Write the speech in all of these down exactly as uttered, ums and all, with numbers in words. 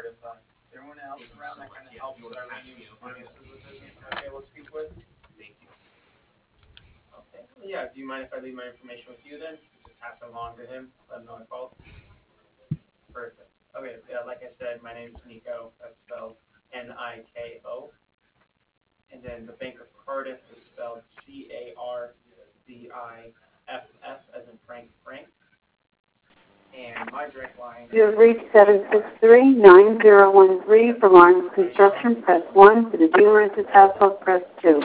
part of uh, is there anyone else around that kind of helps uh, run you finances of the business that I'd be able to speak with? Okay. Well, yeah. Do you mind if I leave my information with you then? Just pass it along to him. Let him know I called. Perfect. Okay. Yeah. Like I said, my name's Nico. That's spelled N I K O. And then the Bank of Cardiff is spelled C A R D I F F as in Frank Frank. And my direct line. You have reached seven six three, nine zero one three for Lawrence Construction. Press one. For the dealer at this household, press two.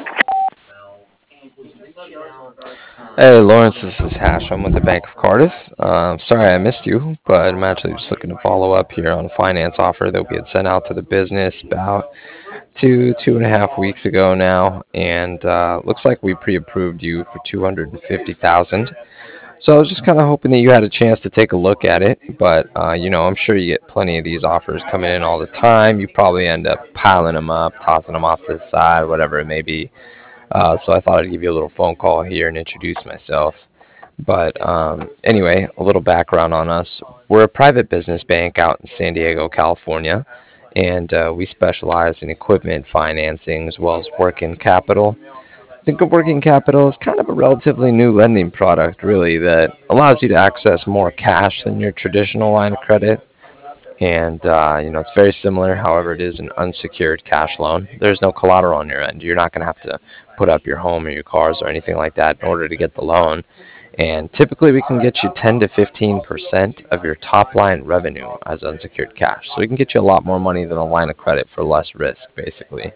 Hey Lawrence, this is Hash. I'm with the Bank of Cardiff. Um, sorry I missed you, but I'm actually just looking to follow up here on a finance offer that we had sent out to the business about two, two and a half weeks ago now, and uh, looks like we pre-approved you for two hundred fifty thousand dollars. So I was just kind of hoping that you had a chance to take a look at it, but uh, you know, I'm sure you get plenty of these offers coming in all the time. You probably end up piling them up, tossing them off to the side, whatever it may be. Uh, so I thought I'd give you a little phone call here and introduce myself. But um, anyway, a little background on us. We're a private business bank out in San Diego, California, and uh, we specialize in equipment financing as well as working capital. Think of working capital as kind of a relatively new lending product, really, that allows you to access more cash than your traditional line of credit. And, uh, you know, it's very similar. However, it is an unsecured cash loan. There's no collateral on your end. You're not going to have to put up your home or your cars or anything like that in order to get the loan. And typically we can get you ten to fifteen percent of your top line revenue as unsecured cash. So we can get you a lot more money than a line of credit for less risk, basically.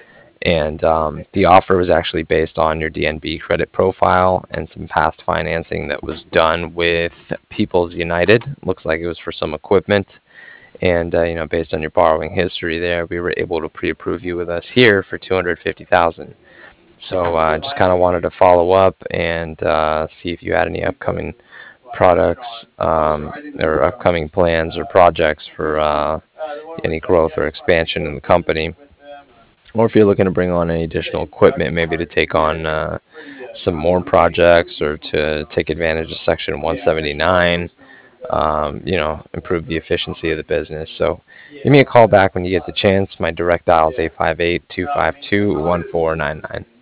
And um, the offer was actually based on your D N B credit profile and some past financing that was done with People's United. Looks like it was for some equipment. And uh, you know, based on your borrowing history there, we were able to pre-approve you with us here for two hundred fifty thousand dollars. So I uh, just kind of wanted to follow up and uh, see if you had any upcoming products um, or upcoming plans or projects for uh, any growth or expansion in the company, or if you're looking to bring on any additional equipment, maybe to take on uh, some more projects or to take advantage of Section one seventy-nine, um, you know, improve the efficiency of the business. So give me a call back when you get the chance. My direct dial is eight five eight, two five two, one four nine nine.